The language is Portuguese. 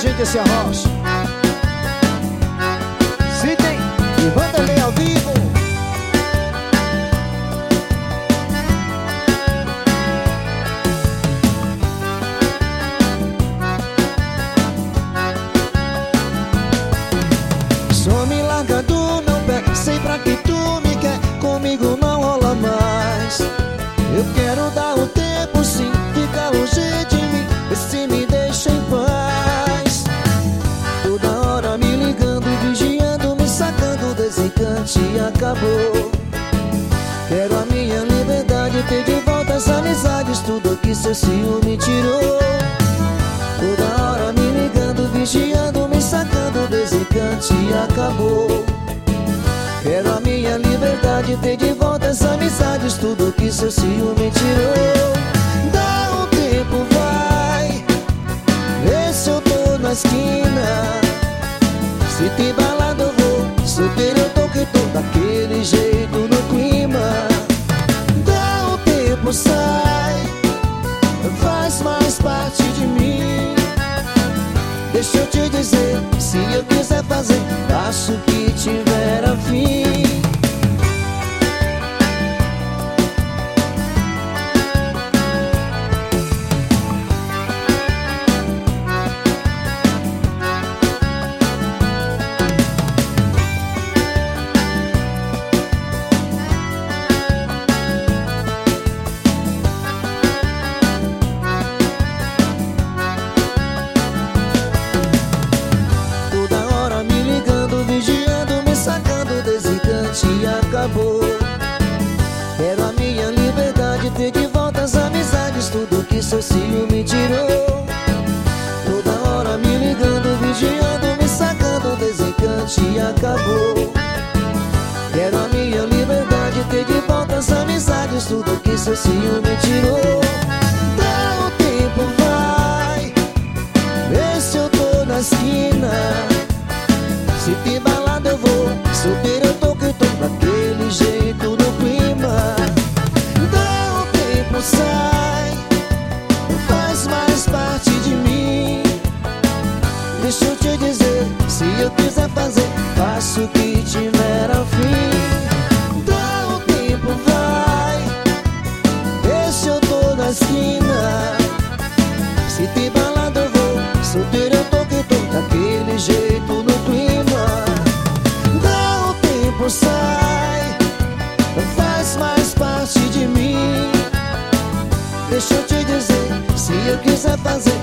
gente esse arroz. Sidney e Vanderlei ao vivo. Só me larga do meu pé, sei pra que tu me quer, comigo não rola mais. Eu quero dar um tempo sim, fica longe de mim, vê se me deixa em paz. Toda hora me ligando, vigiando, me sacando, desencante acabou. Quero a minha liberdade, ter de volta as amizades, tudo que seu ciúme tirou. Toda hora me ligando, vigiando, me sacando, desencante acabou. Quero a minha liberdade, ter de volta as amizades, tudo que seu ciúme tirou. Dá um tempo, vai, vê se eu tô na esquina. Se tem balada eu vou, solteiro eu tô que tô, daquele jeito no clima. Dá um tempo, sai, faz mais parte de mim. Deixa eu te dizer, se eu quiser fazer, faço o que tiver a fim. Acabou. Quero a minha liberdade, ter de volta as amizades, tudo que seu ciúme tirou. Toda hora me ligando, vigiando, me sacando, desencante acabou. Quero a minha liberdade, ter de volta as amizades, tudo que seu ciúme tirou. Dá um tempo, vai, vê se eu tô na esquina. Se tem balada eu vou, solteiro eu tô que tô, daquele jeito no clima. Dá um tempo, sai, faz mais parte de mim. Deixa eu te dizer, se eu quiser fazer, faço o que tiver a fim. Dá um tempo, vai, vê se eu tô na esquina. Se tem balada eu vou, solteiro eu tô que tô, daquele jeito no clima. Sai, faz mais parte de mim. Deixa eu te dizer, se eu quiser fazer,